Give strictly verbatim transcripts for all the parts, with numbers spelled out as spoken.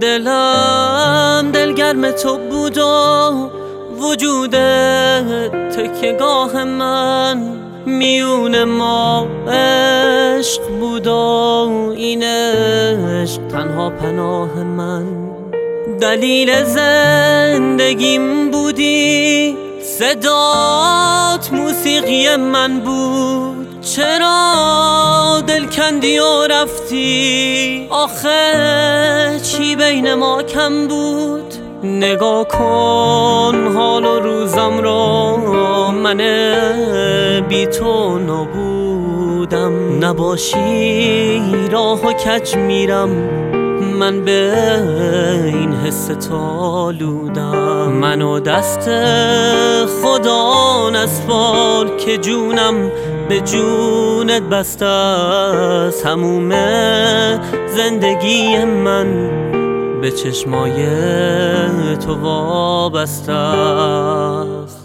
دلم دلگرم تو بود و وجودت تکیه‌گاه من، میون ما عشق بود و این عشق تنها پناه من. دلیل زندگیم بودی، صدات موسیقی من بود. چرا دل کندی و رفتی؟ آخه چی بین ما کم بود؟ نگاه کن حال و روزم رو، من بی تو نبودم. نباشی راه و کج میرم، من به این حس آلودم. منو دست خدا نسپار که جونم به جونت بسته است. هموم زندگی من به چشمای تو وابسته است.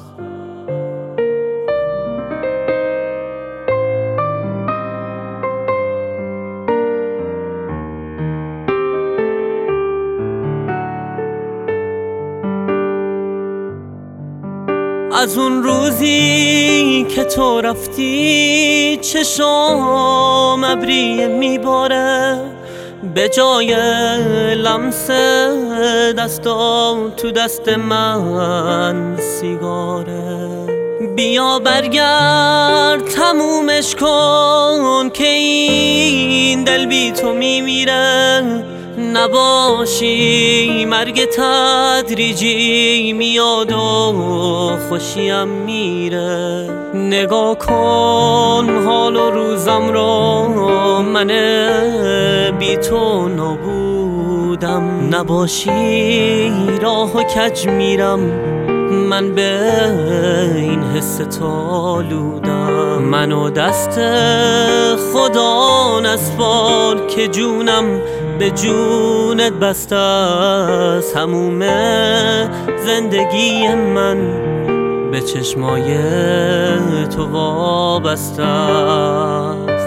از اون روزی که تو رفتی چشام ابری میباره، به جای لمس دستام تو دست من سیگاره. بیا برگرد تمومش کن که این دل بی تو میمیره. نباشی مرگ تدریجی میاد و خوشیم میره. نگاه کن حال و روزم رو، من بی تو نبودم. نباشی راه و کج میرم، من به این حس آلودم. منو دست خدا نسپار که جونم به جونت بسته است. هموم زندگی من به چشمای تو وابسته است.